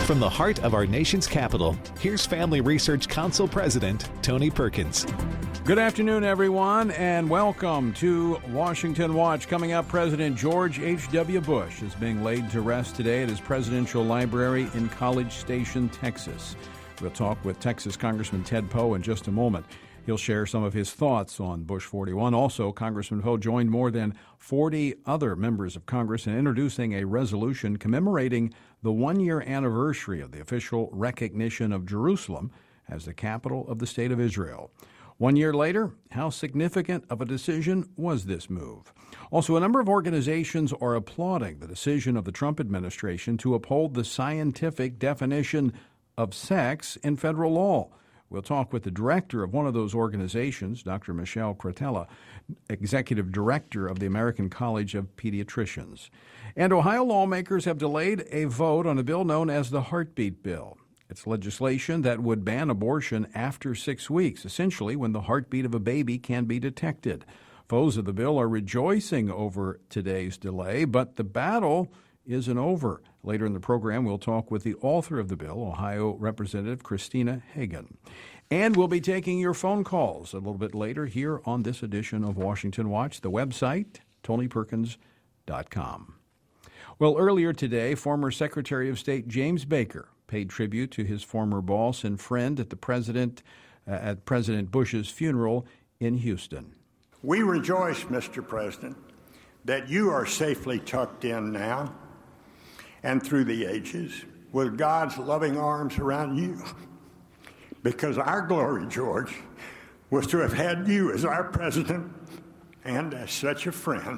From the heart of our nation's capital, here's Family Research Council President Tony Perkins. Good afternoon, everyone, and welcome to Washington Watch. Coming up, President George H.W. Bush is being laid to rest today at his presidential library in College Station, Texas. We'll talk with Texas Congressman Ted Poe in just a moment. He'll share some of his thoughts on Bush 41. Also, Congressman Poe joined more than 40 other members of Congress in introducing a resolution commemorating the one-year anniversary of the official recognition of Jerusalem as the capital of the State of Israel. 1 year later, how significant of a decision was this move? Also, a number of organizations are applauding the decision of the Trump administration to uphold the scientific definition of sex in federal law. We'll talk with the director of one of those organizations, Dr. Michelle Cretella, executive director of the American College of Pediatricians. And Ohio lawmakers have delayed a vote on a bill known as the Heartbeat Bill. It's legislation that would ban abortion after 6 weeks, essentially when the heartbeat of a baby can be detected. Foes of the bill are rejoicing over today's delay, but the battle isn't over. Later in the program, we'll talk with the author of the bill, Ohio Representative Christina Hagan. And we'll be taking your phone calls a little bit later here on this edition of Washington Watch. The website, TonyPerkins.com. Well, earlier today, former Secretary of State James Baker paid tribute to his former boss and friend at President Bush's funeral in Houston. We rejoice, Mr. President, that you are safely tucked in now and through the ages with God's loving arms around you. Because our glory, George, was to have had you as our president and as such a friend.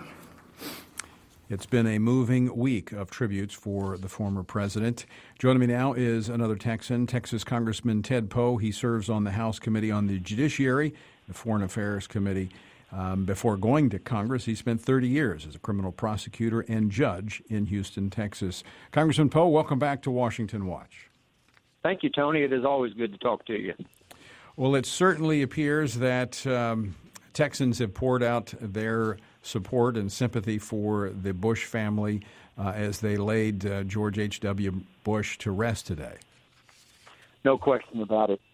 It's been a moving week of tributes for the former president. Joining me now is another Texan, Texas Congressman Ted Poe. He serves on the House Committee on the Judiciary, the Foreign Affairs Committee. Before going to Congress, he spent 30 years as a criminal prosecutor and judge in Houston, Texas. Congressman Poe, welcome back to Washington Watch. Thank you, Tony. It is always good to talk to you. Well, it certainly appears that Texans have poured out their support and sympathy for the Bush family as they laid George H.W. Bush to rest today. No question about it.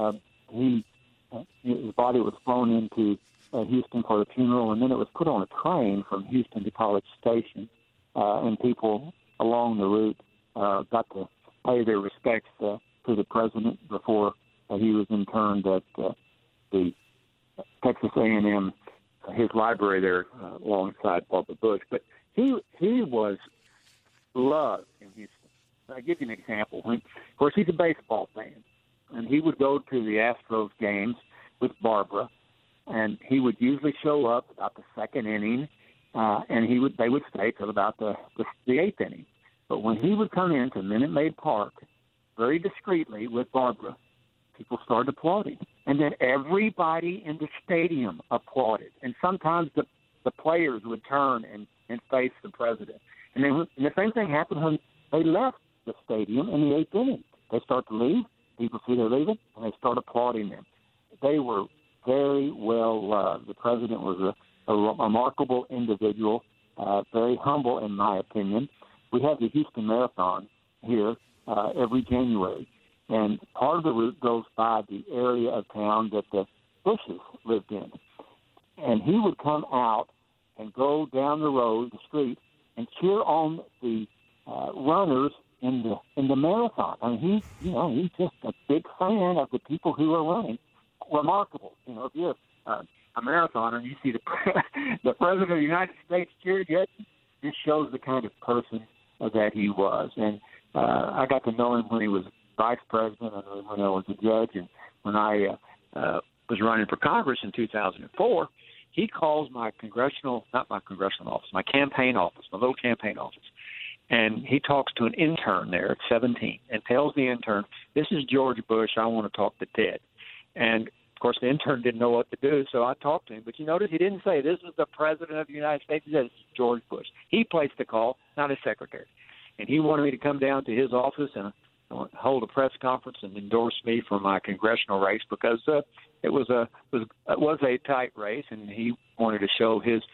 His body was flown into Houston for the funeral, and then it was put on a train from Houston to College Station, and people along the route got to pay their respects to the president before he was interned at the Texas A&M, his library there alongside Barbara Bush. But he was loved in Houston. I'll give you an example. Of course, he's a baseball fan, and he would go to the Astros games with Barbara, and he would usually show up about the second inning, and they would stay till about the eighth inning. But when he would come into Minute Maid Park, very discreetly with Barbara, people started applauding. And then everybody in the stadium applauded. And sometimes the players would turn and face the president. And the same thing happened when they left the stadium in the eighth inning. They start to leave, people see they're leaving, and they start applauding them. They were very well loved. The president was a remarkable individual, very humble in my opinion. We have the Houston Marathon here every January, and part of the route goes by the area of town that the Bushes lived in. And he would come out and go down the road, the street, and cheer on the runners in the marathon. I mean, he's just a big fan of the people who are running. Remarkable. If you're a marathoner and you see the president of the United States cheer, it shows the kind of person that he was. And I got to know him when he was vice president and when I was a judge. And when I was running for Congress in 2004, he calls my campaign office, my little campaign office. And he talks to an intern there at 17 and tells the intern, "This is George Bush. I want to talk to Ted." And, of course, the intern didn't know what to do, so I talked to him. But you notice he didn't say, "This is the president of the United States." He said, "This is George Bush." He placed the call, not his secretary. And he wanted me to come down to his office and hold a press conference and endorse me for my congressional race because it was a tight race, and he wanted to show his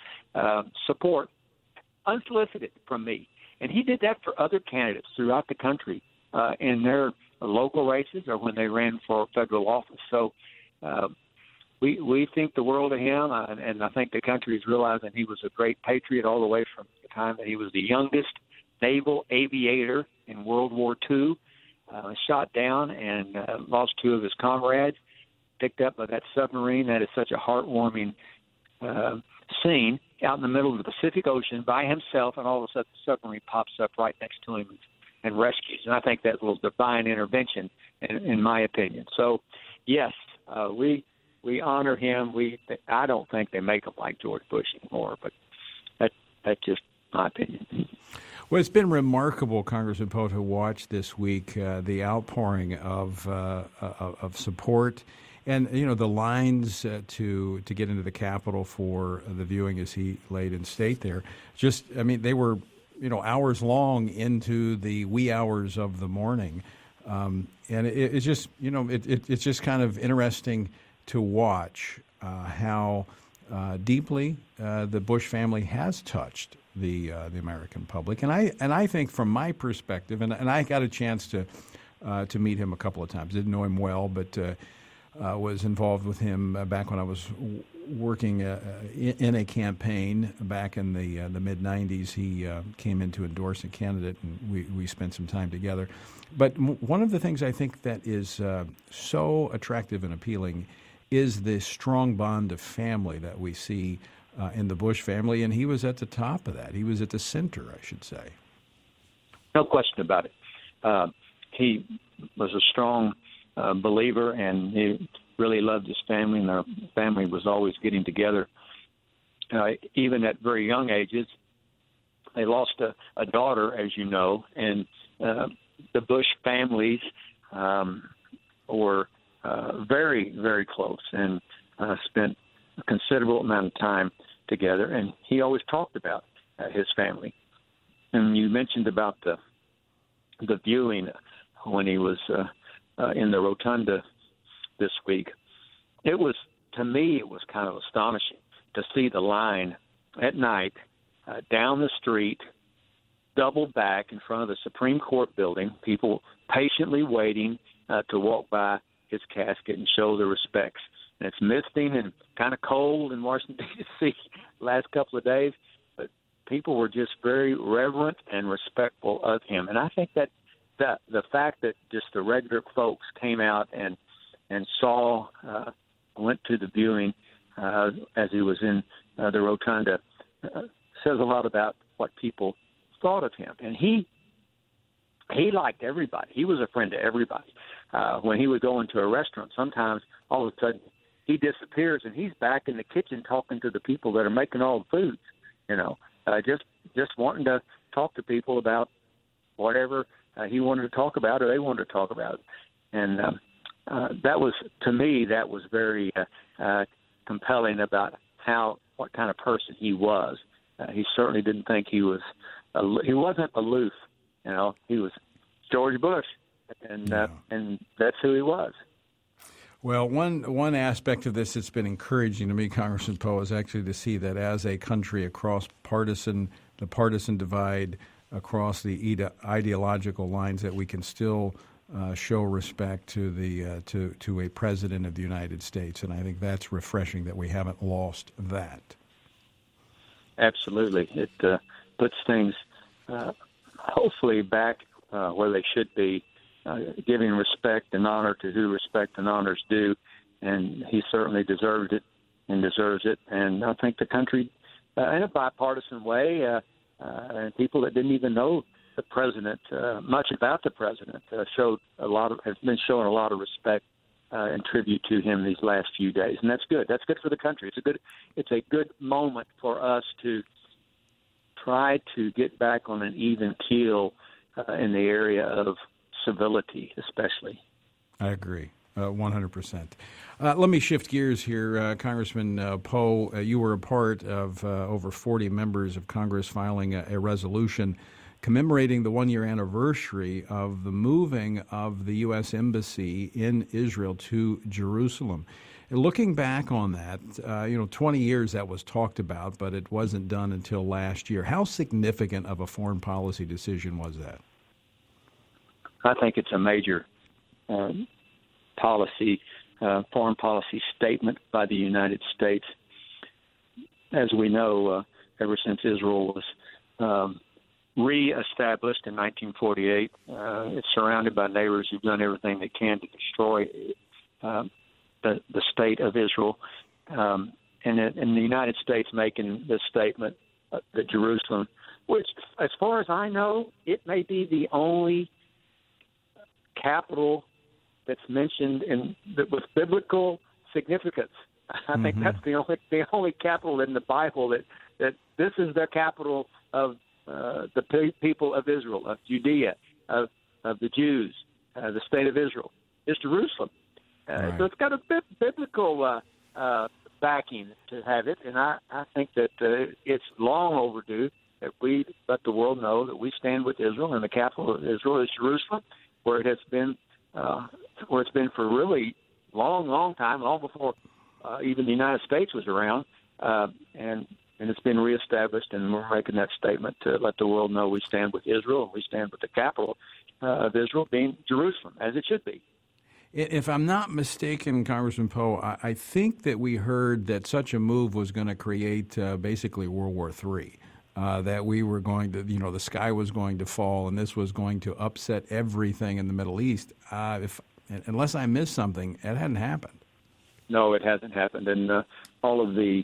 support unsolicited from me. And he did that for other candidates throughout the country in their local races or when they ran for federal office. So we think the world of him, and I think the country is realizing he was a great patriot all the way from the time that he was the youngest naval aviator in World War II, shot down and lost two of his comrades, picked up by that submarine. That is such a heartwarming scene out in the middle of the Pacific Ocean by himself, and all of a sudden the submarine pops up right next to him and rescues. And I think that was divine intervention, in my opinion. So, yes, we honor him. I don't think they make him like George Bush anymore, but that's just my opinion. Well, it's been remarkable, Congressman Poe, to watch this week the outpouring of support, and the lines to get into the Capitol for the viewing as he laid in state there. They were hours long into the wee hours of the morning, and it's just it's just kind of interesting to watch how deeply the Bush family has touched the American public, and I think from my perspective, and I got a chance to meet him a couple of times. Didn't know him well, but was involved with him back when I was working in a campaign back in the mid '90s. He came in to endorse a candidate, and we spent some time together. But one of the things I think that is so attractive and appealing is the strong bond of family that we see in the Bush family, and he was at the top of that. He was at the center, I should say. No question about it. He was a strong believer, and he really loved his family, and their family was always getting together. Even at very young ages, they lost a daughter, as you know, and the Bush families were very, very close and spent a considerable amount of time together. And he always talked about his family. And you mentioned about the viewing when he was in the rotunda this week. To me, it was kind of astonishing to see the line at night down the street, double back in front of the Supreme Court building, people patiently waiting to walk by his casket and show their respects. And it's misting and kind of cold in Washington, D.C. the last couple of days, but people were just very reverent and respectful of him. And I think that the fact that just the regular folks came out and saw, went to the viewing as he was in the rotunda, says a lot about what people thought of him. And he liked everybody. He was a friend to everybody. When he would go into a restaurant, sometimes all of a sudden he disappears and he's back in the kitchen talking to the people that are making all the foods, just wanting to talk to people about whatever he wanted to talk about or they wanted to talk about. And that was, to me, that was very compelling about what kind of person he was. He certainly didn't think he wasn't aloof. He was George Bush, and that's who he was. Well, one aspect of this that's been encouraging to me, Congressman Poe, is actually to see that as a country across the partisan divide, across the ideological lines, that we can still show respect to a president of the United States, and I think that's refreshing that we haven't lost that. Absolutely, it puts things hopefully back where they should be, giving respect and honor to who respect and honors due, and he certainly deserved it and deserves it. And I think the country, in a bipartisan way, and people that didn't even know the president, much about the president, has been showing a lot of respect and tribute to him these last few days, and that's good. That's good for the country. It's a good moment for us to try to get back on an even keel in the area of civility, especially. I agree, 100%. Let me shift gears here, Congressman Poe. You were a part of over 40 members of Congress filing a resolution commemorating the one-year anniversary of the moving of the U.S. Embassy in Israel to Jerusalem. Looking back on that, 20 years that was talked about, but it wasn't done until last year. How significant of a foreign policy decision was that? I think it's a major foreign policy statement by the United States. As we know, ever since Israel was re-established in 1948, it's surrounded by neighbors who've done everything they can to destroy the state of Israel. And the United States making this statement that Jerusalem, which, as far as I know, it may be the only capital that's mentioned with biblical significance. I think that's the only capital in the Bible that this is the capital of the people of Israel, of Judea, of the Jews, the state of Israel, is Jerusalem. Right. So it's got a biblical backing to have it, and I think that it's long overdue that we let the world know that we stand with Israel, and the capital of Israel is Jerusalem, where it has been, where it's been for a really long time, long before even the United States was around, and it's been reestablished, and we're making that statement to let the world know we stand with Israel, and we stand with the capital of Israel being Jerusalem, as it should be. If I'm not mistaken, Congressman Poe, I think that we heard that such a move was going to create basically World War III, that we were going to, the sky was going to fall, and this was going to upset everything in the Middle East. Unless I missed something, it hadn't happened. No, it hasn't happened, and all of the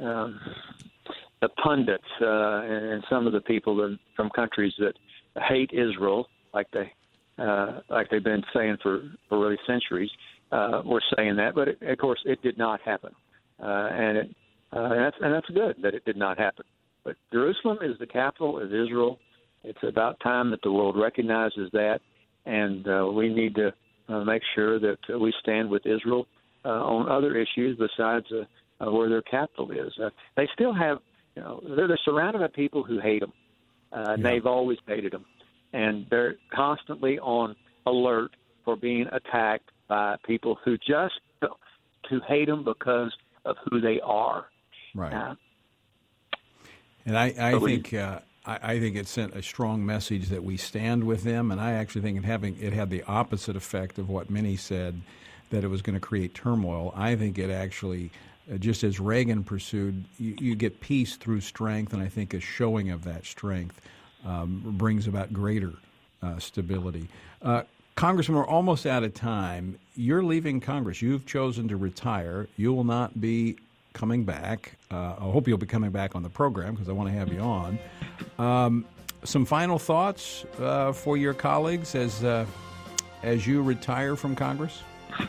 pundits and some of the people from countries that hate Israel, like they've been saying for really centuries, were saying that. But of course, it did not happen, and that's good that it did not happen. But Jerusalem is the capital of Israel. It's about time that the world recognizes that, and we need to make sure that we stand with Israel on other issues besides where their capital is. They still have, they're surrounded by people who hate them. And they've always hated them. And they're constantly on alert for being attacked by people who hate them because of who they are. Right. And I think it sent a strong message that we stand with them, and I actually think it had the opposite effect of what many said, that it was going to create turmoil. I think it actually, just as Reagan pursued, you get peace through strength, and I think a showing of that strength brings about greater stability. Congressman, we're almost out of time. You're leaving Congress. You've chosen to retire. You will not be coming back. I hope you'll be coming back on the program because I want to have you on. Some final thoughts for your colleagues as you retire from Congress?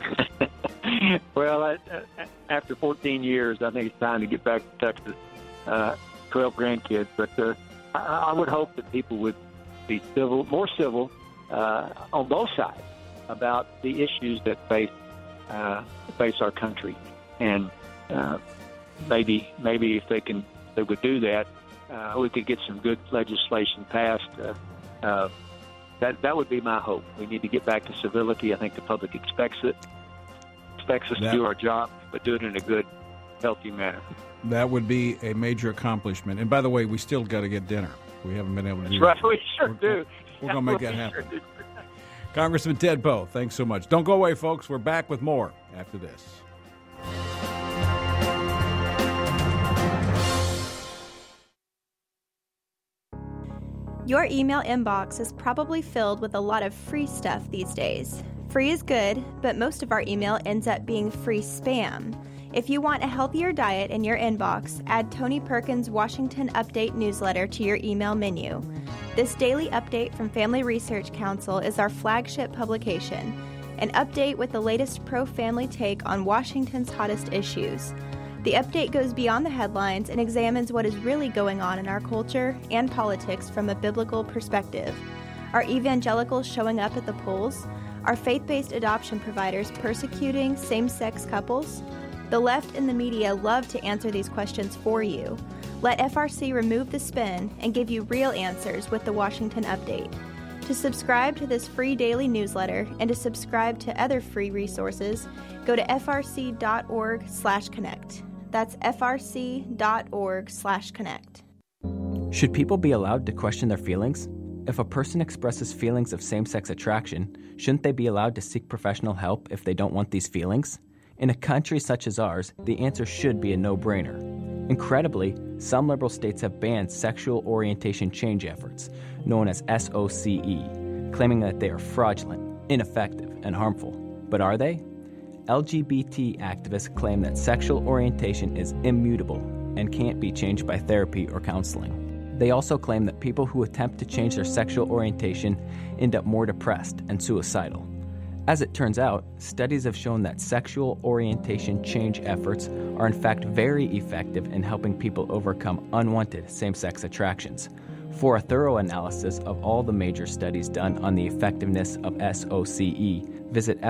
Well, after 14 years, I think it's time to get back to Texas. 12 grandkids, but I would hope that people would be more civil on both sides about the issues that face our country, and maybe if they would do that, we could get some good legislation passed. That would be my hope. We need to get back to civility. I think the public expects us to do our job, but do it in a good, healthy manner. That would be a major accomplishment. And by the way, we still got to get dinner. We haven't been able to do that. That's right. We sure do. We're going to make that happen. Sure Congressman Ted Poe, thanks so much. Don't go away, folks. We're back with more after this. Your email inbox is probably filled with a lot of free stuff these days. Free is good, but most of our email ends up being free spam. If you want a healthier diet in your inbox, add Tony Perkins' Washington Update newsletter to your email menu. This daily update from Family Research Council is our flagship publication, an update with the latest pro-family take on Washington's hottest issues. The update goes beyond the headlines and examines what is really going on in our culture and politics from a biblical perspective. Are evangelicals showing up at the polls? Are faith-based adoption providers persecuting same-sex couples? The left and the media love to answer these questions for you. Let FRC remove the spin and give you real answers with the Washington Update. To subscribe to this free daily newsletter and to subscribe to other free resources, go to frc.org/connect. That's frc.org/connect. Should people be allowed to question their feelings? If a person expresses feelings of same-sex attraction, shouldn't they be allowed to seek professional help if they don't want these feelings? In a country such as ours, the answer should be a no-brainer. Incredibly, some liberal states have banned sexual orientation change efforts, known as SOCE, claiming that they are fraudulent, ineffective, and harmful. But are they? LGBT activists claim that sexual orientation is immutable and can't be changed by therapy or counseling. They also claim that people who attempt to change their sexual orientation end up more depressed and suicidal. As it turns out, studies have shown that sexual orientation change efforts are in fact very effective in helping people overcome unwanted same-sex attractions. For a thorough analysis of all the major studies done on the effectiveness of SOCE, visit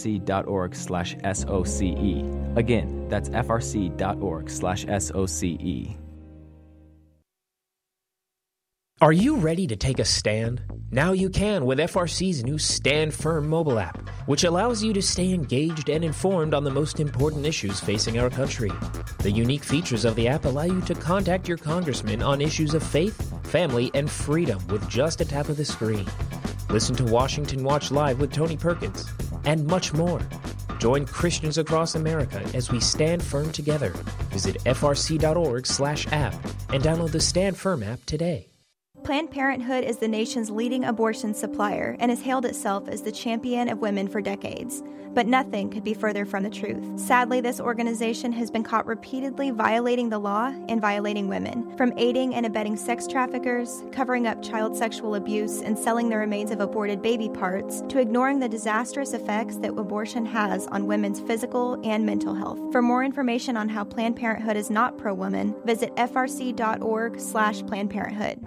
frc.org/SOCE. Again, that's frc.org/SOCE. Are you ready to take a stand? Now you can with FRC's new Stand Firm mobile app, which allows you to stay engaged and informed on the most important issues facing our country. The unique features of the app allow you to contact your congressman on issues of faith, family, and freedom with just a tap of the screen. Listen to Washington Watch Live with Tony Perkins, and much more. Join Christians across America as we stand firm together. Visit frc.org/app and download the Stand Firm app today. Planned Parenthood is the nation's leading abortion supplier and has hailed itself as the champion of women for decades. But nothing could be further from the truth. Sadly, this organization has been caught repeatedly violating the law and violating women, from aiding and abetting sex traffickers, covering up child sexual abuse, and selling the remains of aborted baby parts, to ignoring the disastrous effects that abortion has on women's physical and mental health. For more information on how Planned Parenthood is not pro-woman, visit frc.org/Planned Parenthood.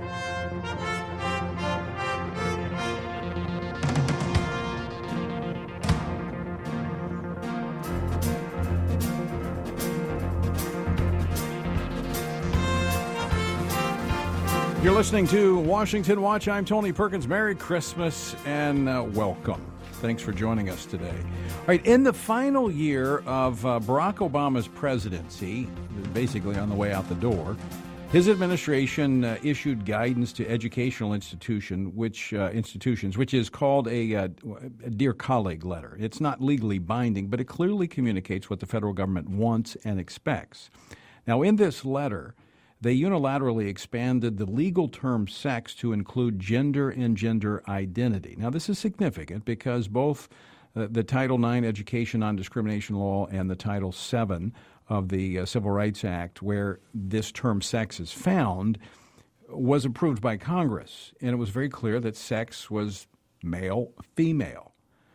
You're listening to Washington Watch. I'm Tony Perkins. Merry Christmas and welcome. Thanks for joining us today. All right, in the final year of Barack Obama's presidency, basically on the way out the door, his administration issued guidance to educational institutions, which is called a Dear Colleague letter. It's not legally binding, but it clearly communicates what the federal government wants and expects. Now, in this letter, they unilaterally expanded the legal term sex to include gender and gender identity. Now, this is significant because both the Title IX Education Non-Discrimination Law and the Title VII of the Civil Rights Act, where this term sex is found, was approved by Congress. And it was very clear that sex was male, female.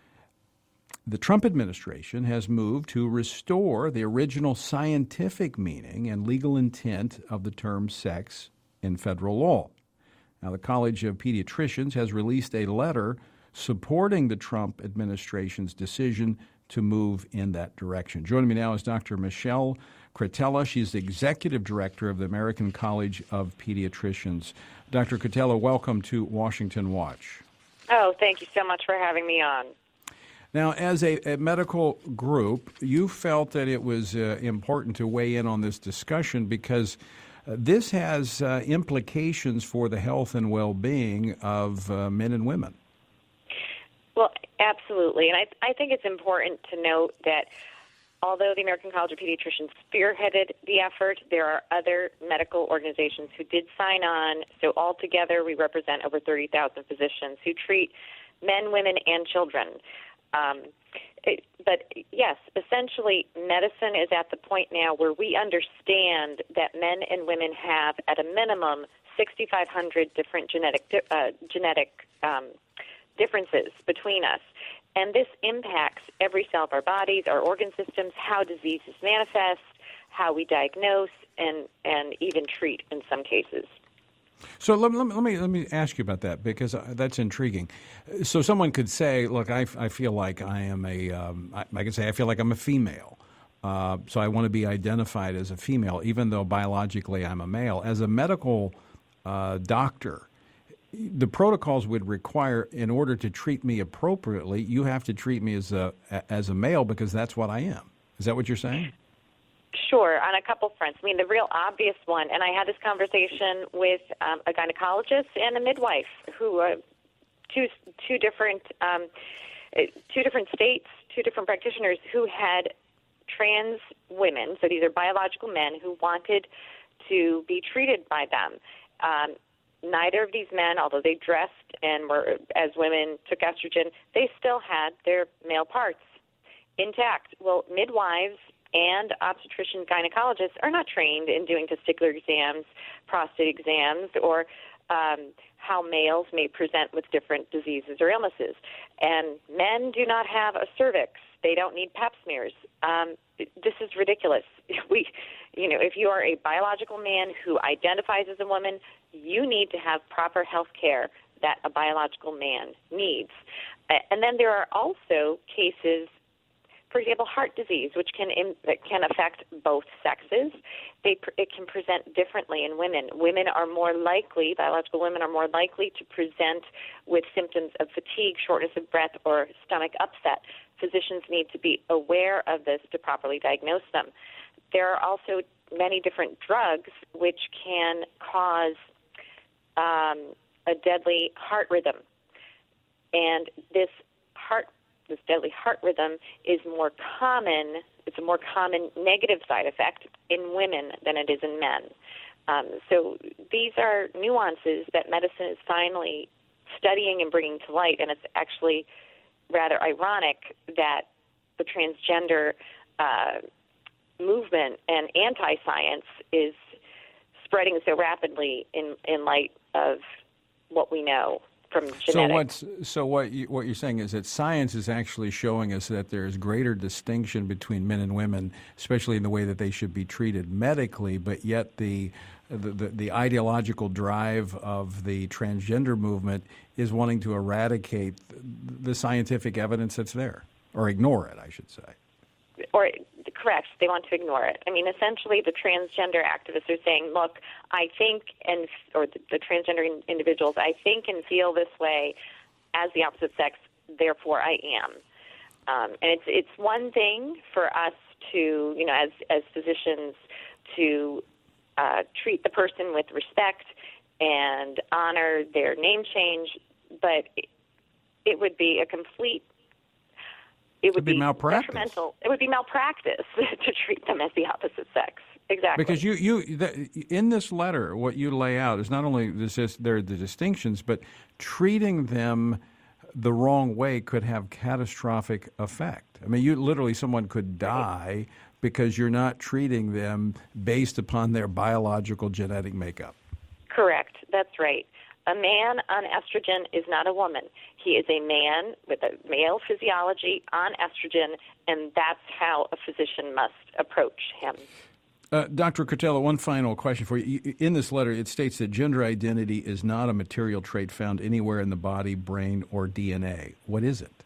The Trump administration has moved to restore the original scientific meaning and legal intent of the term sex in federal law. Now, the College of Pediatricians has released a letter supporting the Trump administration's decision to move in that direction. Joining me now is Dr. Michelle Cretella. She's the executive director of the American College of Pediatricians. Dr. Cretella, welcome to Washington Watch. Oh, thank you so much for having me on. Now, as a medical group, you felt that it was important to weigh in on this discussion because this has implications for the health and well-being of men and women. Well, absolutely. And I think it's important to note that although the American College of Pediatricians spearheaded the effort, there are other medical organizations who did sign on. So altogether, we represent over 30,000 physicians who treat men, women, and children. But yes, essentially, medicine is at the point now where we understand that men and women have, at a minimum, 6,500 different genetic differences between us. And this impacts every cell of our bodies, our organ systems, how diseases manifest, how we diagnose, and even treat in some cases. So let me ask you about that because that's intriguing. So someone could say, "Look, I feel like I am I could say I feel like I'm a female, so I want to be identified as a female, even though biologically I'm a male." As a medical doctor, the protocols would require, in order to treat me appropriately, you have to treat me as a male because that's what I am. Is that what you're saying? Sure, on a couple fronts. I mean, the real obvious one, and I had this conversation with a gynecologist and a midwife who are two different states, two different practitioners who had trans women, so these are biological men, who wanted to be treated by them. Neither of these men, although they dressed and were, as women, took estrogen, they still had their male parts intact. Well, midwives and obstetrician gynecologists are not trained in doing testicular exams, prostate exams, or how males may present with different diseases or illnesses. And men do not have a cervix. They don't need pap smears. This is ridiculous. If you are a biological man who identifies as a woman, you need to have proper health care that a biological man needs. And then there are also cases, for example, heart disease, which can affect both sexes. It can present differently in women. Biological women are more likely to present with symptoms of fatigue, shortness of breath, or stomach upset. Physicians need to be aware of this to properly diagnose them. There are also many different drugs which can cause a deadly heart rhythm. And this deadly heart rhythm is more common. It's a more common negative side effect in women than it is in men. So these are nuances that medicine is finally studying and bringing to light, and it's actually rather ironic that the transgender movement and anti-science is spreading so rapidly in light of what we know from genetics. So what you're saying is that science is actually showing us that there is greater distinction between men and women, especially in the way that they should be treated medically, but yet the ideological drive of the transgender movement is wanting to eradicate the scientific evidence that's there, or ignore it, I should say. Or correct, they want to ignore it. I mean, essentially, the transgender activists are saying, "Look, I think," or the transgender individuals, "I think and feel this way as the opposite sex. Therefore, I am." And it's one thing for us to, as physicians, to treat the person with respect and honor their name change, but it would be a complete. It would be malpractice. Detrimental. It would be malpractice to treat them as the opposite sex. Exactly. Because in this letter, what you lay out is not only there are the distinctions, but treating them the wrong way could have catastrophic effect. I mean, someone could die because you're not treating them based upon their biological genetic makeup. Correct. That's right. A man on estrogen is not a woman. He is a man with a male physiology on estrogen, and that's how a physician must approach him. Dr. Cretella, one final question for you. In this letter, it states that gender identity is not a material trait found anywhere in the body, brain, or DNA. What is it?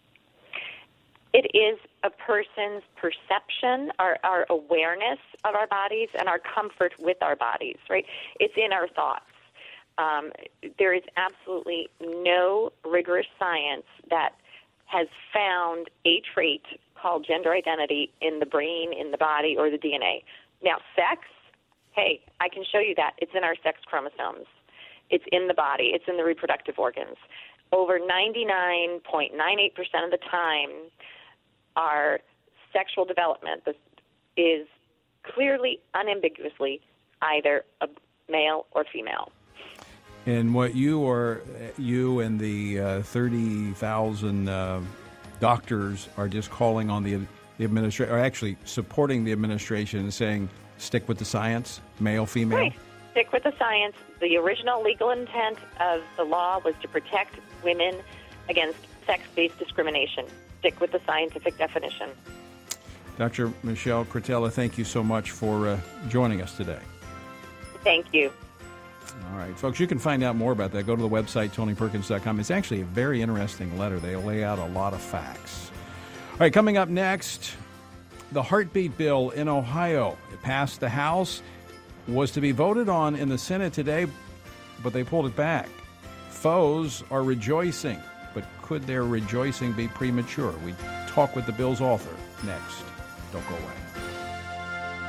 It is a person's perception, our awareness of our bodies, and our comfort with our bodies, right? It's in our thoughts. There is absolutely no rigorous science that has found a trait called gender identity in the brain, in the body, or the DNA. Now, sex, hey, I can show you that. It's in our sex chromosomes. It's in the body. It's in the reproductive organs. Over 99.98% of the time, our sexual development is clearly, unambiguously, either a male or female. And what you and the 30,000 doctors are just calling on the administration, or actually supporting the administration and saying, stick with the science, male, female? Right. Stick with the science. The original legal intent of the law was to protect women against sex-based discrimination. Stick with the scientific definition. Dr. Michelle Cretella, thank you so much for joining us today. Thank you. All right, folks, you can find out more about that. Go to the website, TonyPerkins.com. It's actually a very interesting letter. They lay out a lot of facts. All right, coming up next, the heartbeat bill in Ohio. It passed the House, was to be voted on in the Senate today, but they pulled it back. Foes are rejoicing, but could their rejoicing be premature? We talk with the bill's author next. Don't go away.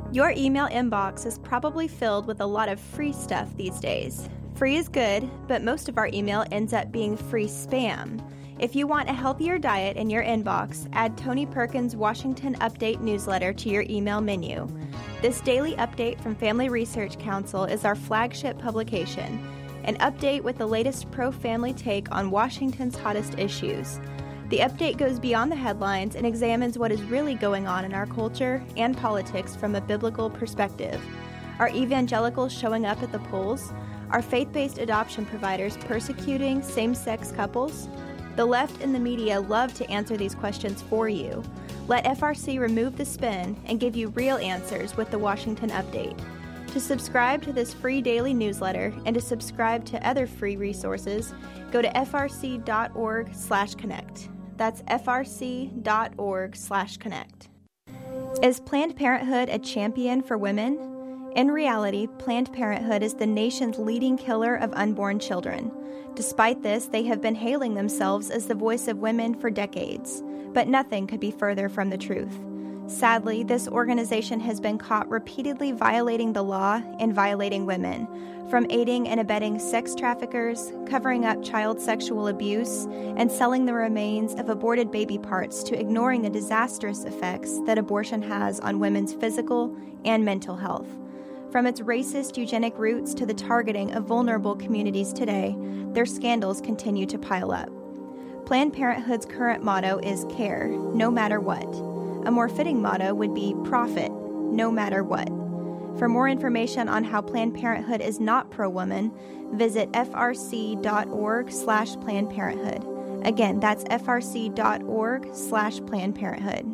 Your email inbox is probably filled with a lot of free stuff these days. Free is good, but most of our email ends up being free spam. If you want a healthier diet in your inbox, add Tony Perkins' Washington Update newsletter to your email menu. This daily update from Family Research Council is our flagship publication, an update with the latest pro-family take on Washington's hottest issues. The update goes beyond the headlines and examines what is really going on in our culture and politics from a biblical perspective. Are evangelicals showing up at the polls? Are faith-based adoption providers persecuting same-sex couples? The left and the media love to answer these questions for you. Let FRC remove the spin and give you real answers with the Washington Update. To subscribe to this free daily newsletter and to subscribe to other free resources, go to frc.org/connect. That's frc.org/connect. Is Planned Parenthood a champion for women? In reality, Planned Parenthood is the nation's leading killer of unborn children. Despite this, they have been hailing themselves as the voice of women for decades. But nothing could be further from the truth. Sadly, this organization has been caught repeatedly violating the law and violating women, from aiding and abetting sex traffickers, covering up child sexual abuse, and selling the remains of aborted baby parts to ignoring the disastrous effects that abortion has on women's physical and mental health. From its racist eugenic roots to the targeting of vulnerable communities today, their scandals continue to pile up. Planned Parenthood's current motto is care, no matter what. A more fitting motto would be profit, no matter what. For more information on how Planned Parenthood is not pro-woman, visit frc.org/Planned Parenthood. Again, that's frc.org/Planned Parenthood.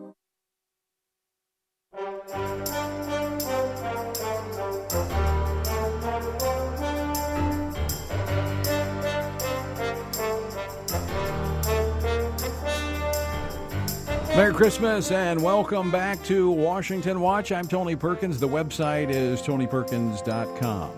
Merry Christmas and welcome back to Washington Watch. I'm Tony Perkins. The website is tonyperkins.com.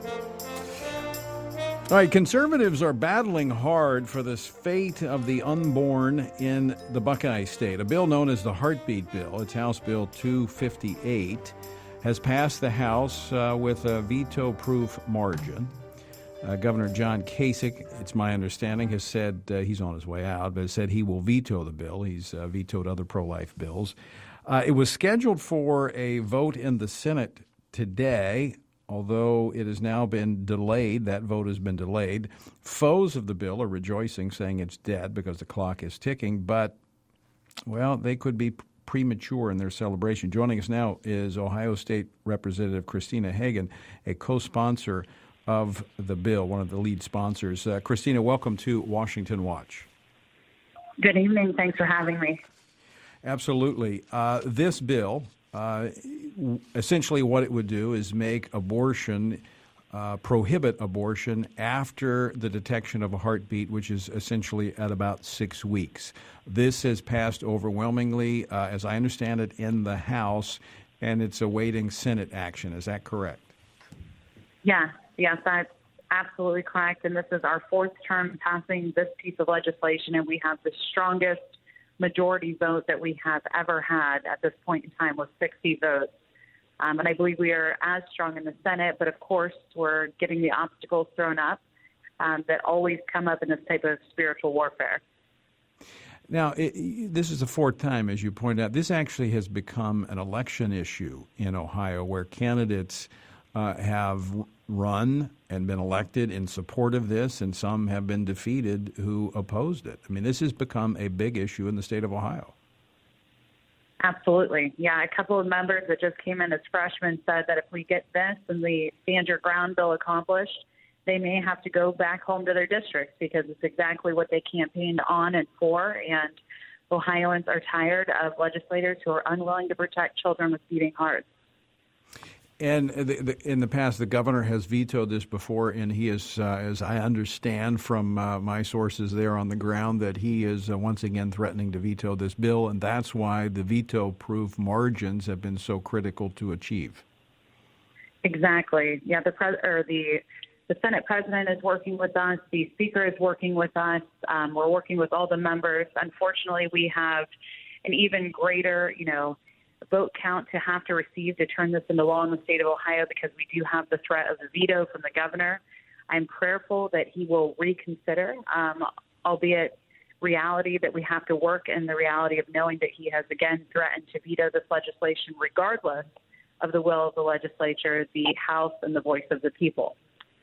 All right, conservatives are battling hard for this fate of the unborn in the Buckeye State. A bill known as the Heartbeat Bill, it's House Bill 258, has passed the House with a veto-proof margin. Governor John Kasich, it's my understanding, has said he's on his way out, but has said he will veto the bill. He's vetoed other pro-life bills. It was scheduled for a vote in the Senate today, although it has now been delayed. That vote has been delayed. Foes of the bill are rejoicing, saying it's dead because the clock is ticking, but, well, they could be premature in their celebration. Joining us now is Ohio State Representative Christina Hagan, a co-sponsor of the bill, one of the lead sponsors. Christina, welcome to Washington Watch. Good evening. Thanks for having me. Absolutely. This bill, essentially what it would do is make abortion, prohibit abortion after the detection of a heartbeat, which is essentially at about 6 weeks. This has passed overwhelmingly, as I understand it, in the House, and it's awaiting Senate action. Is that correct? Yeah. Yes, that's absolutely correct. And this is our fourth term passing this piece of legislation, and we have the strongest majority vote that we have ever had at this point in time with 60 votes. And I believe we are as strong in the Senate, but of course we're getting the obstacles thrown up that always come up in this type of spiritual warfare. Now, this is the fourth time, as you pointed out. This actually has become an election issue in Ohio where candidates have run and been elected in support of this, and some have been defeated who opposed it. I mean, this has become a big issue in the state of Ohio. Absolutely. Yeah, a couple of members that just came in as freshmen said that if we get this and the Stand Your Ground bill accomplished, they may have to go back home to their districts because it's exactly what they campaigned on and for, and Ohioans are tired of legislators who are unwilling to protect children with beating hearts. And in the past, the governor has vetoed this before, and he is, as I understand from my sources there on the ground, that he is once again threatening to veto this bill, and that's why the veto-proof margins have been so critical to achieve. Exactly. Yeah, the Senate president is working with us. The speaker is working with us. We're working with all the members. Unfortunately, we have an even greater, vote count to have to receive to turn this into law in the state of Ohio, because we do have the threat of the veto from the governor. I'm prayerful that he will reconsider, albeit reality that we have to work in the reality of knowing that he has again threatened to veto this legislation regardless of the will of the legislature, the House, and the voice of the people.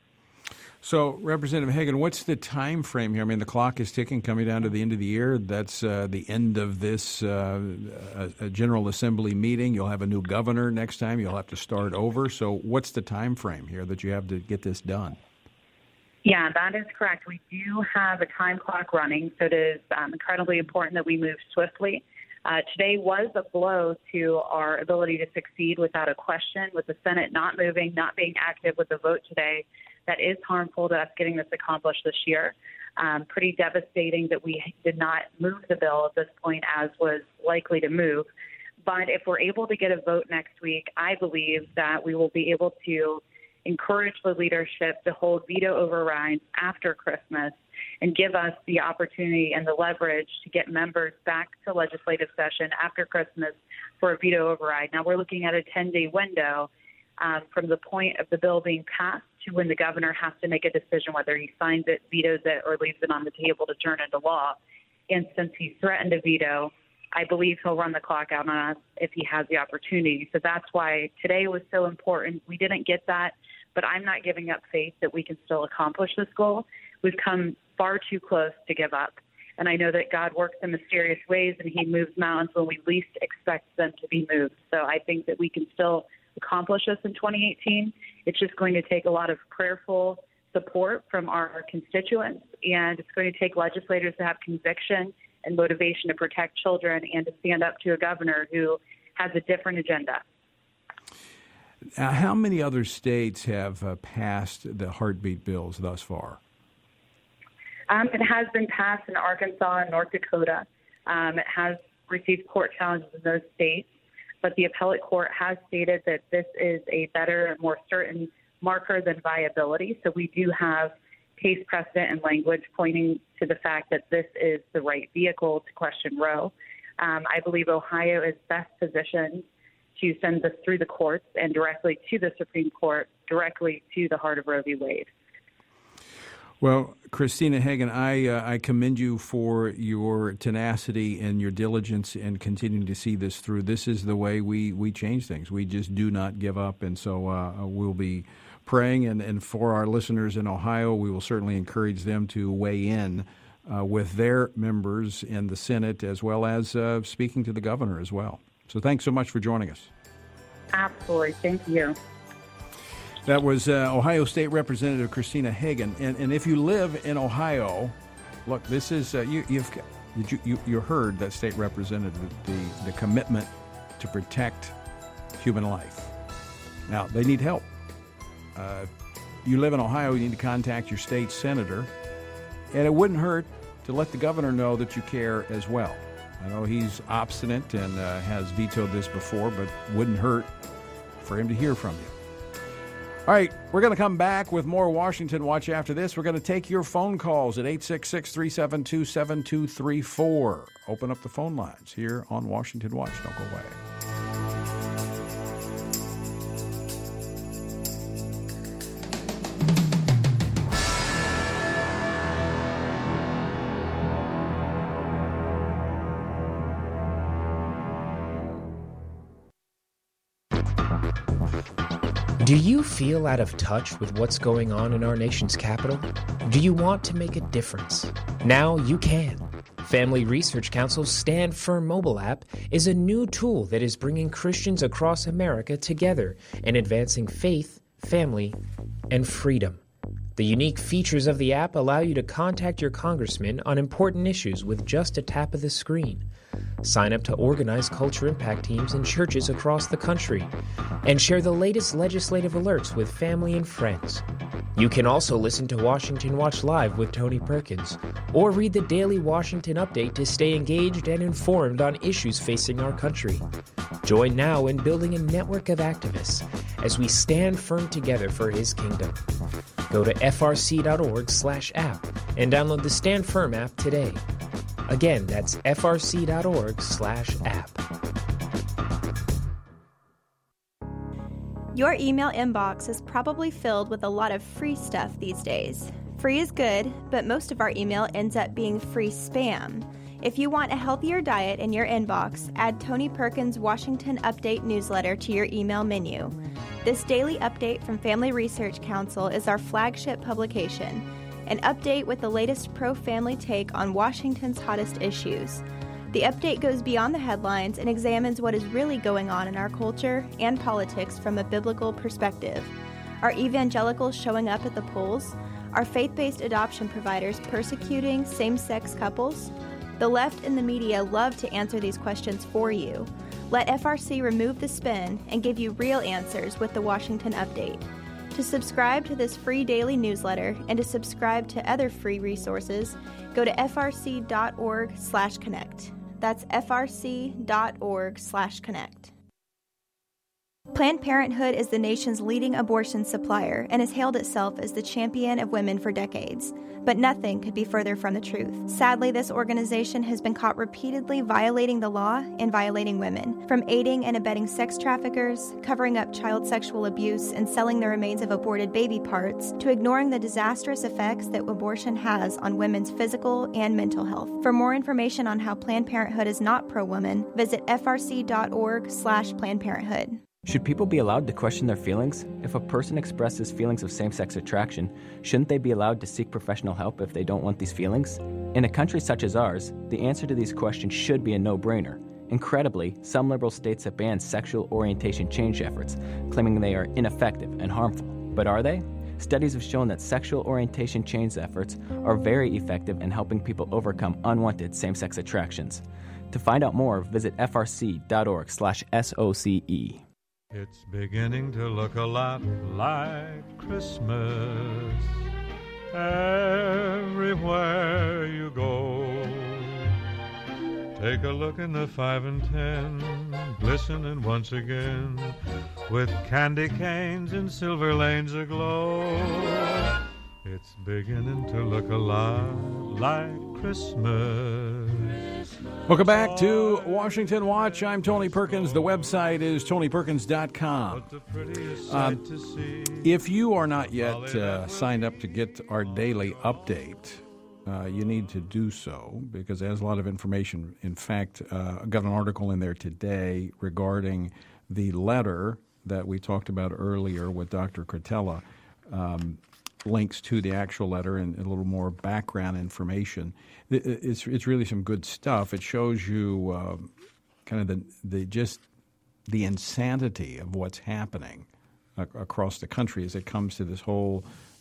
So, Representative Hagan, what's the time frame here? I mean, the clock is ticking, coming down to the end of the year. That's the end of this General Assembly meeting. You'll have a new governor next time. You'll have to start over. So what's the time frame here that you have to get this done? Yeah, that is correct. We do have a time clock running, so it is incredibly important that we move swiftly. Today was a blow to our ability to succeed without a question, with the Senate not moving, not being active with the vote today. That is harmful to us getting this accomplished this year. Pretty devastating that we did not move the bill at this point as was likely to move. But if we're able to get a vote next week, I believe that we will be able to encourage the leadership to hold veto overrides after Christmas and give us the opportunity and the leverage to get members back to legislative session after Christmas for a veto override. Now, we're looking at a 10-day window from the point of the bill being passed to when the governor has to make a decision whether he signs it, vetoes it, or leaves it on the table to turn into law. And since he's threatened a veto, I believe he'll run the clock out on us if he has the opportunity. So that's why today was so important. We didn't get that, but I'm not giving up faith that we can still accomplish this goal. We've come far too close to give up. And I know that God works in mysterious ways, and he moves mountains when we least expect them to be moved. So I think that we can still accomplish this in 2018. It's just going to take a lot of prayerful support from our constituents, and it's going to take legislators to have conviction and motivation to protect children and to stand up to a governor who has a different agenda. How many other states have passed the heartbeat bills thus far? It has been passed in Arkansas and North Dakota. It has received court challenges in those states, but the appellate court has stated that this is a better and more certain marker than viability. So we do have case precedent and language pointing to the fact that this is the right vehicle to question Roe. I believe Ohio is best positioned to send this through the courts and directly to the Supreme Court, directly to the heart of Roe v. Wade. Well, Christina Hagan, I commend you for your tenacity and your diligence in continuing to see this through. This is the way we change things. We just do not give up, and so we'll be praying. And for our listeners in Ohio, we will certainly encourage them to weigh in with their members in the Senate, as well as speaking to the governor as well. So thanks so much for joining us. Absolutely. Thank you. That was Ohio State Representative Christina Hagan. And if you live in Ohio, look, this is you heard that state representative, the commitment to protect human life. Now, they need help. You live in Ohio, you need to contact your state senator. And it wouldn't hurt to let the governor know that you care as well. I know he's obstinate and has vetoed this before, but wouldn't hurt for him to hear from you. All right, we're going to come back with more Washington Watch after this. We're going to take your phone calls at 866-372-7234. Open up the phone lines here on Washington Watch. Don't go away. Do you feel out of touch with what's going on in our nation's capital? Do you want to make a difference? Now you can. Family Research Council's Stand Firm mobile app is a new tool that is bringing Christians across America together and advancing faith, family, and freedom. The unique features of the app allow you to contact your congressman on important issues with just a tap of the screen. Sign up to organize culture impact teams in churches across the country, and share the latest legislative alerts with family and friends. You can also listen to Washington Watch Live with Tony Perkins, or read the daily Washington Update to stay engaged and informed on issues facing our country. Join now in building a network of activists as we stand firm together for His kingdom. Go to frc.org/app and download the Stand Firm app today. Again, that's frc.org/app. Your email inbox is probably filled with a lot of free stuff these days. Free is good, but most of our email ends up being free spam. If you want a healthier diet in your inbox, add Tony Perkins' Washington Update newsletter to your email menu. This daily update from Family Research Council is our flagship publication, an update with the latest pro-family take on Washington's hottest issues. The update goes beyond the headlines and examines what is really going on in our culture and politics from a biblical perspective. Are evangelicals showing up at the polls? Are faith-based adoption providers persecuting same-sex couples? The left and the media love to answer these questions for you. Let FRC remove the spin and give you real answers with the Washington Update. To subscribe to this free daily newsletter and to subscribe to other free resources, go to frc.org/connect. That's frc.org/connect. Planned Parenthood is the nation's leading abortion supplier and has hailed itself as the champion of women for decades. But nothing could be further from the truth. Sadly, this organization has been caught repeatedly violating the law and violating women, from aiding and abetting sex traffickers, covering up child sexual abuse, and selling the remains of aborted baby parts, to ignoring the disastrous effects that abortion has on women's physical and mental health. For more information on how Planned Parenthood is not pro-woman, visit frc.org/Planned Parenthood. Should people be allowed to question their feelings? If a person expresses feelings of same-sex attraction, shouldn't they be allowed to seek professional help if they don't want these feelings? In a country such as ours, the answer to these questions should be a no-brainer. Incredibly, some liberal states have banned sexual orientation change efforts, claiming they are ineffective and harmful. But are they? Studies have shown that sexual orientation change efforts are very effective in helping people overcome unwanted same-sex attractions. To find out more, visit frc.org/SOCE. It's beginning to look a lot like Christmas everywhere you go. Take a look in the 5 and 10, glistening once again, with candy canes and silver lanes aglow. It's beginning to look a lot like Christmas. Welcome back to Washington Watch. I'm Tony Perkins. The website is tonyperkins.com. If you are not yet signed up to get our daily update, you need to do so because it has a lot of information. In fact, I got an article in there today regarding the letter that we talked about earlier with Dr. Cretella. Links to the actual letter and a little more background information. It's really some good stuff. It shows you kind of the insanity of what's happening across the country as it comes to this whole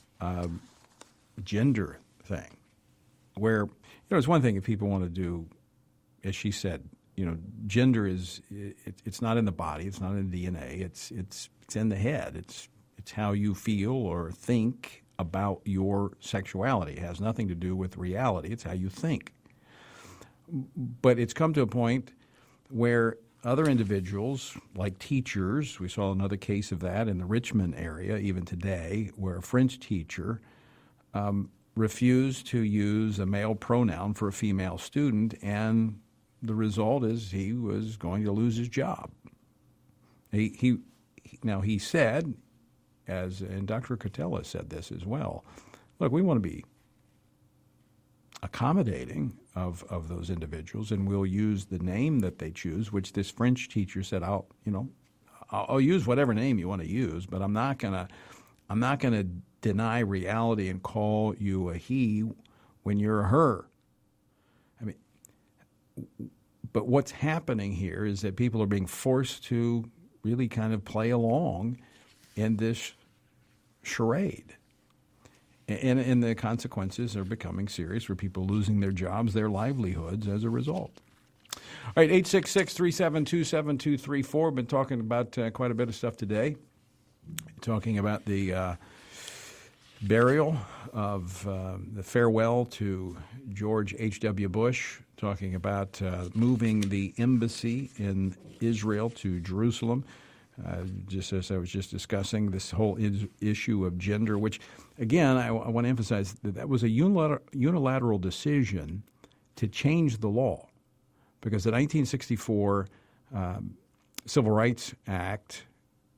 gender thing. Where it's one thing if people want to do, as she said, gender is it's not in the body, it's not in the DNA, it's in the head. It's how you feel or think about your sexuality. It has nothing to do with reality. It's how you think. But it's come to a point where other individuals, like teachers, we saw another case of that in the Richmond area even today, where a French teacher refused to use a male pronoun for a female student, and the result is he was going to lose his job. He said, and Dr. Cretella said this as well, look, we want to be accommodating of those individuals, and we'll use the name that they choose, which this French teacher said, I'll use whatever name you want to use, but I'm not gonna deny reality and call you a he when you're a her. I mean, but what's happening here is that people are being forced to really kind of play along in this charade. And the consequences are becoming serious, where people losing their jobs, their livelihoods as a result. All right, 866-372-7234. Been talking about quite a bit of stuff today. Talking about the burial of the farewell to George H.W. Bush. Talking about moving the embassy in Israel to Jerusalem. Just as I was just discussing, this whole issue of gender, which, again, I want to emphasize that was a unilateral decision to change the law, because the 1964 Civil Rights Act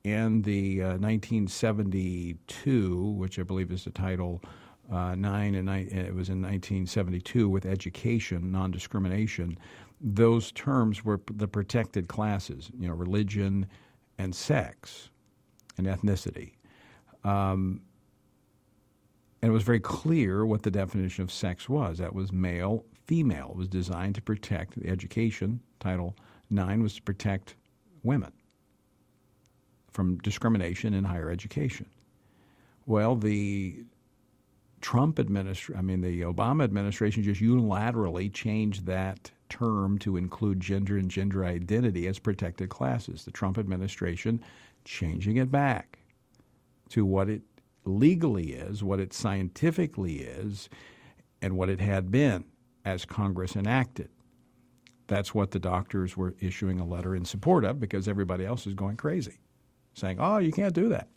and the 1972, which I believe is the Title 9, and it was in 1972 with education, non-discrimination. Those terms were the protected classes, religion and sex and ethnicity. And it was very clear what the definition of sex was. That was male, female. It was designed to protect the education. Title 9 was to protect women from discrimination in higher education. Well, the Obama administration just unilaterally changed that term to include gender and gender identity as protected classes. The Trump administration changing it back to what it legally is, what it scientifically is, and what it had been as Congress enacted. That's what the doctors were issuing a letter in support of, because everybody else is going crazy, saying, oh, you can't do that.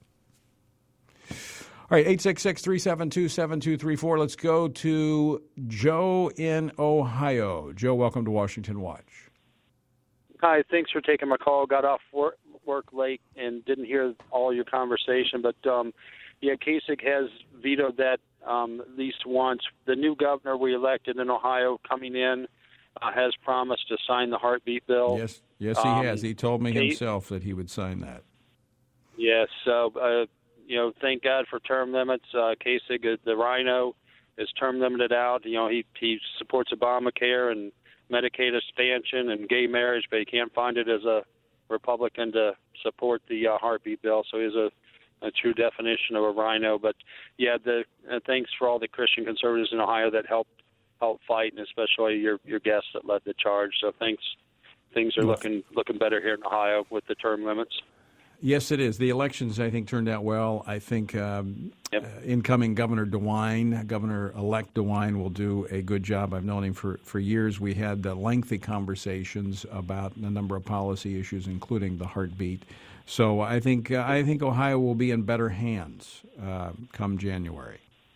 All right, 866-372-7234. Let's go to Joe in Ohio. Joe, welcome to Washington Watch. Hi, thanks for taking my call. Got off work late and didn't hear all your conversation. But, Kasich has vetoed that at least once. The new governor we elected in Ohio coming in has promised to sign the heartbeat bill. Yes, he has. He told me himself that he would sign that. Yes, so, thank God for term limits. Kasich, the Rhino, is term limited out. He supports Obamacare and Medicaid expansion and gay marriage, but he can't find it as a Republican to support the heartbeat bill. So he's a true definition of a Rhino. But, thanks for all the Christian conservatives in Ohio that helped fight, and especially your guests that led the charge. So thanks. Things are looking better here in Ohio with the term limits. Yes, it is. The elections, I think, turned out well. I think incoming Governor Governor-elect DeWine will do a good job. I've known him for years. We had lengthy conversations about a number of policy issues, including the heartbeat. So I think Ohio will be in better hands come January.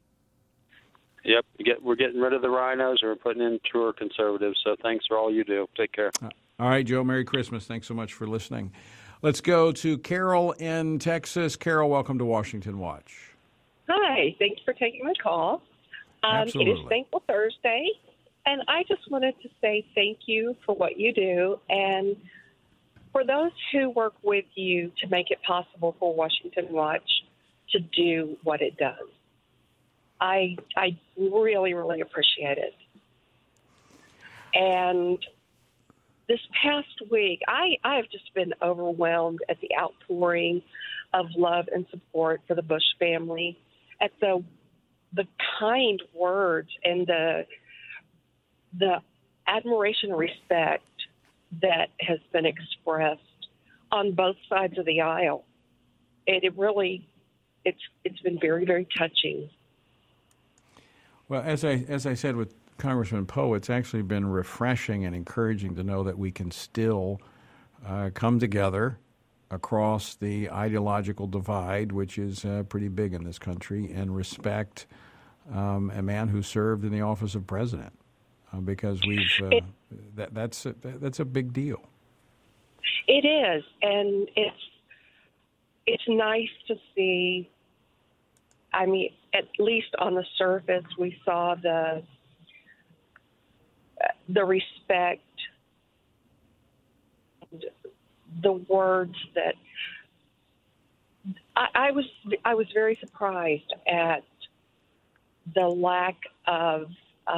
Yep, we're getting rid of the Rhinos, and we're putting in truer conservatives. So thanks for all you do. Take care. All right, Joe. Merry Christmas. Thanks so much for listening. Let's go to Carol in Texas. Carol, welcome to Washington Watch. Hi. Thanks for taking my call. Absolutely. It is Thankful Thursday, and I just wanted to say thank you for what you do and for those who work with you to make it possible for Washington Watch to do what it does. I really, really appreciate it. And this past week, I have just been overwhelmed at the outpouring of love and support for the Bush family, at the kind words and the admiration and respect that has been expressed on both sides of the aisle. It really, it's been very, very touching. Well, as I said with Congressman Poe, it's actually been refreshing and encouraging to know that we can still come together across the ideological divide, which is pretty big in this country, and respect a man who served in the office of president, because that's a big deal. It is, and it's nice to see. I mean, at least on the surface, we saw the respect, the words that I was very surprised at the lack of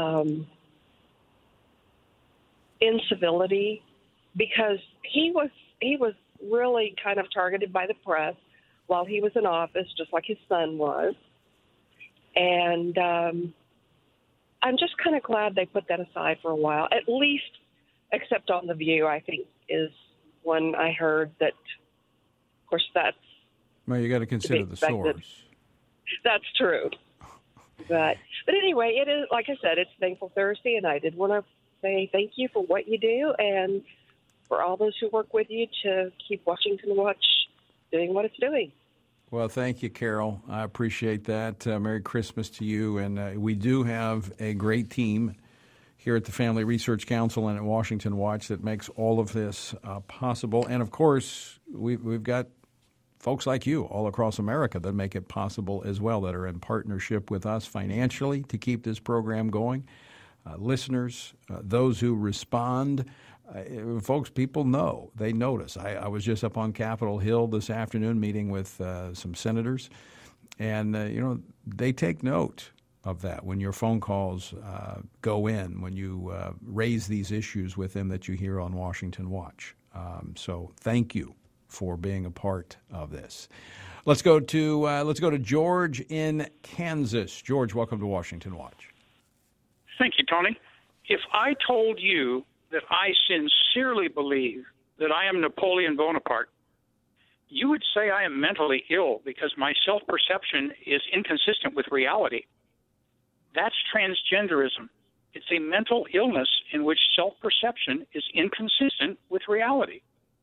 incivility, because he was really kind of targeted by the press while he was in office, just like his son was. And I'm just kind of glad they put that aside for a while, at least, except on The View, I think, is one I heard that, of course, that's... Well, you got to consider the source. That's true. But anyway, it is, like I said, it's Thankful Thursday, and I did want to say thank you for what you do and for all those who work with you to keep Washington Watch doing what it's doing. Well, thank you, Carol. I appreciate that. Merry Christmas to you. And we do have a great team here at the Family Research Council and at Washington Watch that makes all of this possible. And, of course, we've got folks like you all across America that make it possible as well, that are in partnership with us financially to keep this program going. Listeners, those who respond, folks, people know. They notice. I was just up on Capitol Hill this afternoon meeting with some senators, and, they take note of that when your phone calls go in, when you raise these issues with them that you hear on Washington Watch. So thank you for being a part of this. Let's go to George in Kansas. George, welcome to Washington Watch. Thank you, Tony. If I told you that I sincerely believe that I am Napoleon Bonaparte, you would say I am mentally ill because my self-perception is inconsistent with reality. That's transgenderism. It's a mental illness in which self-perception is inconsistent with reality.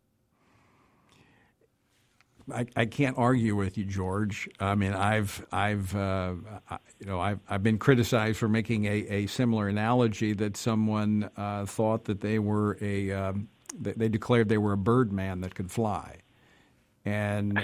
I can't argue with you, George. I mean, I've been criticized for making a similar analogy that someone thought that they were they declared they were a bird man that could fly, and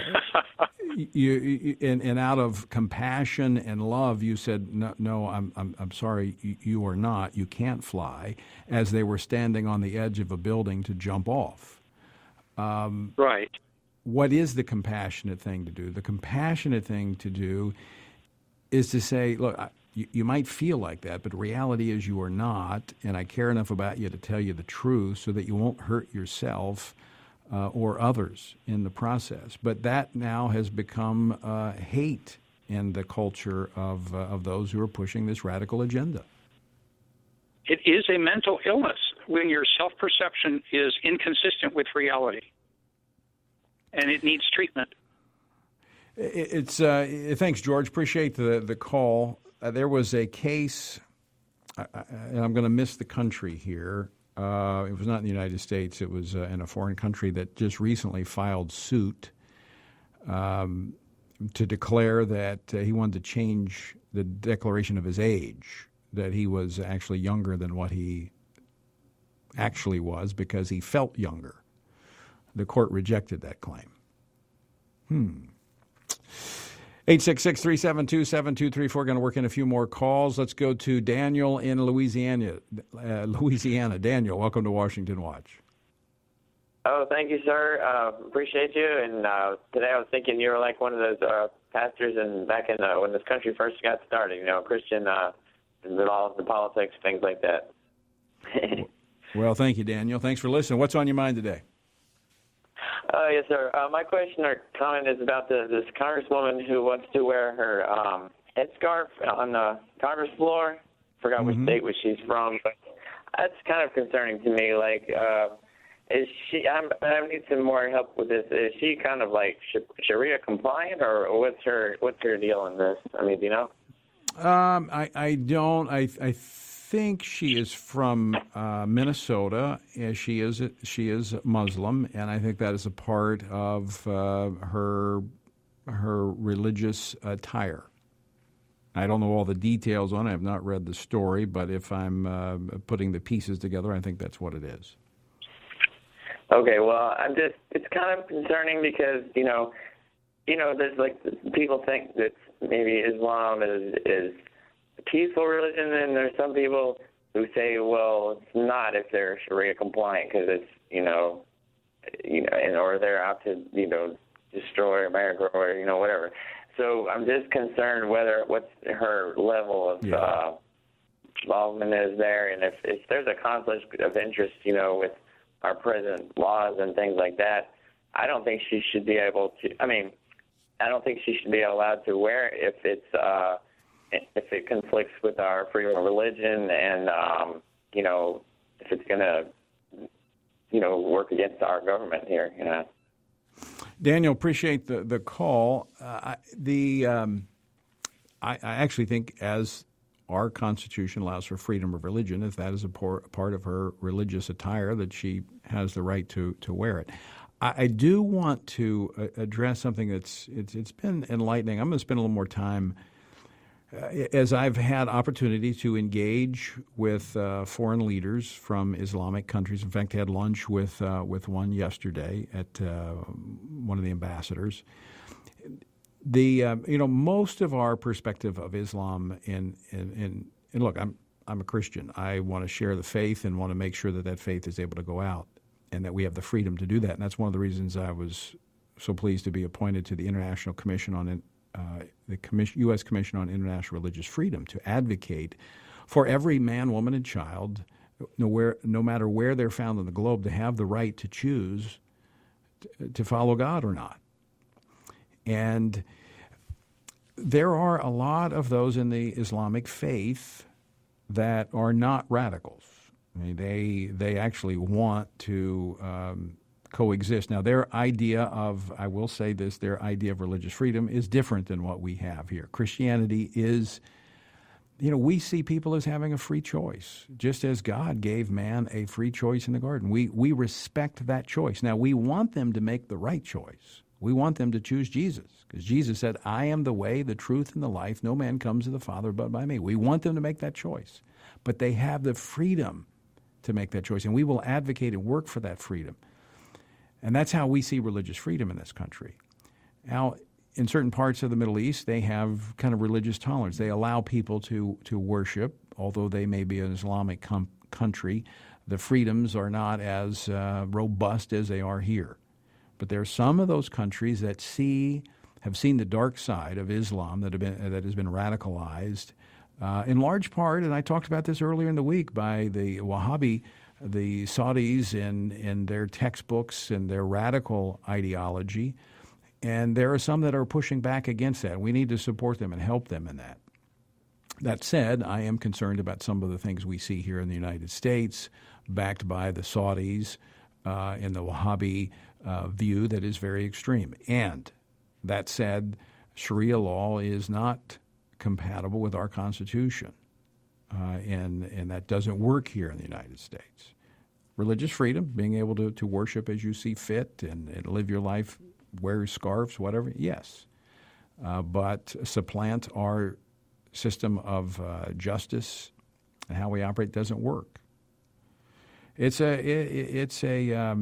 and out of compassion and love, you said, no, I'm sorry, you are not. You can't fly, as they were standing on the edge of a building to jump off. Right. What is the compassionate thing to do? The compassionate thing to do is to say, look, you might feel like that, but reality is you are not, and I care enough about you to tell you the truth so that you won't hurt yourself or others in the process. But that now has become hate in the culture of those who are pushing this radical agenda. It is a mental illness when your self-perception is inconsistent with reality. And it needs treatment. Thanks, George. Appreciate the call. There was a case, and I'm going to miss the country here. It was not in the United States. It was in a foreign country that just recently filed suit to declare that he wanted to change the declaration of his age, that he was actually younger than what he actually was because he felt younger. The court rejected that claim. 866-372-7234. Going to work in a few more calls. Let's go to Daniel in Louisiana. Daniel, welcome to Washington Watch. Oh, thank you, sir. Appreciate you. And today I was thinking you were like one of those pastors back in when this country first got started, Christian, with all of the politics, things like that. Well, thank you, Daniel. Thanks for listening. What's on your mind today? Yes, sir. My question or comment is about this congresswoman who wants to wear her headscarf on the Congress floor. Forgot which state she's from, but that's kind of concerning to me. Like, is she? I need some more help with this. Is she kind of like Sharia compliant, or what's her deal in this? I mean, do you know? I don't. I think she is from Minnesota. She is Muslim, and I think that is a part of her religious attire. I don't know all the details on it. I have not read the story, but if I'm putting the pieces together, I think that's what it is. Okay, well, it's kind of concerning because, there's like people think that maybe Islam is a peaceful religion, and there's some people who say, well, it's not if they're Sharia compliant because it's, or they're out to, destroy America or, whatever. So I'm just concerned what's her level of involvement is there, and if there's a conflict of interest, with our present laws and things like that, I don't think she should be able to. I don't think she should be allowed to wear it if it conflicts with our freedom of religion, and if it's going to work against our government here. Daniel, appreciate the call. I actually think, as our Constitution allows for freedom of religion, if that is a part of her religious attire, that she has the right to wear it. I do want to address something it's been enlightening. I'm going to spend a little more time as I've had opportunity to engage with foreign leaders from Islamic countries, in fact, I had lunch with one yesterday at one of the ambassadors. Most of our perspective of Islam and look, I'm a Christian. I want to share the faith and want to make sure that faith is able to go out and that we have the freedom to do that. And that's one of the reasons I was so pleased to be appointed to the International Commission on U.S. Commission on International Religious Freedom to advocate for every man, woman, and child, no matter where they're found in the globe, to have the right to choose to follow God or not. And there are a lot of those in the Islamic faith that are not radicals. I mean, they actually want to coexist. Now, their idea of, I will say this, their idea of religious freedom is different than what we have here. Christianity is, we see people as having a free choice, just as God gave man a free choice in the garden. We respect that choice. Now, we want them to make the right choice. We want them to choose Jesus, because Jesus said, I am the way, the truth, and the life. No man comes to the Father but by me. We want them to make that choice. But they have the freedom to make that choice, and we will advocate and work for that freedom. And that's how we see religious freedom in this country. Now, in certain parts of the Middle East, they have kind of religious tolerance. They allow people to worship, although they may be an Islamic country. The freedoms are not as robust as they are here. But there are some of those countries that have seen the dark side of Islam that has been radicalized, in large part, and I talked about this earlier in the week, by the Wahhabi, the Saudis in their textbooks and their radical ideology. And there are some that are pushing back against that. We need to support them and help them in that. That said, I am concerned about some of the things we see here in the United States, backed by the Saudis in the Wahhabi view that is very extreme. And that said, Sharia law is not compatible with our Constitution. And that doesn't work here in the United States. Religious freedom, being able to worship as you see fit and live your life, wear scarves, whatever, yes. But supplant our system of justice and how we operate doesn't work. It's a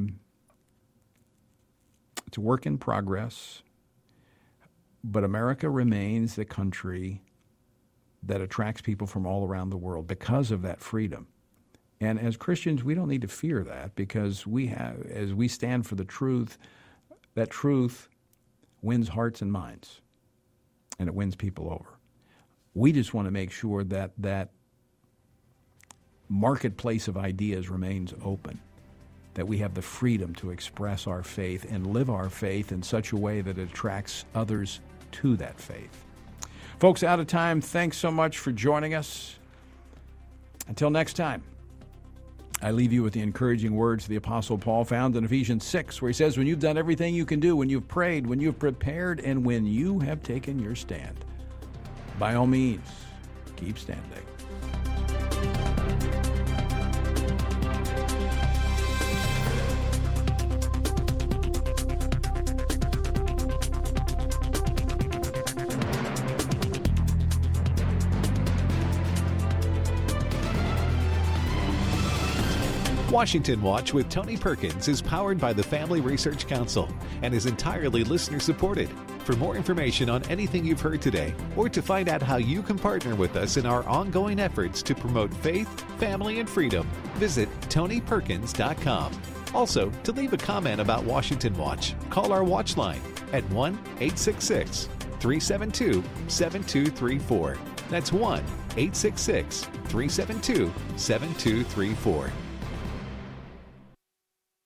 work in progress, but America remains the country that attracts people from all around the world because of that freedom. And as Christians, we don't need to fear that, because as we stand for the truth, that truth wins hearts and minds, and it wins people over. We just want to make sure that that marketplace of ideas remains open, that we have the freedom to express our faith and live our faith in such a way that it attracts others to that faith. Folks, out of time, thanks so much for joining us. Until next time, I leave you with the encouraging words of the Apostle Paul found in Ephesians 6, where he says, when you've done everything you can do, when you've prayed, when you've prepared, and when you have taken your stand, by all means, keep standing. Washington Watch with Tony Perkins is powered by the Family Research Council and is entirely listener-supported. For more information on anything you've heard today, or to find out how you can partner with us in our ongoing efforts to promote faith, family, and freedom, visit TonyPerkins.com. Also, to leave a comment about Washington Watch, call our watch line at 1-866-372-7234. That's 1-866-372-7234.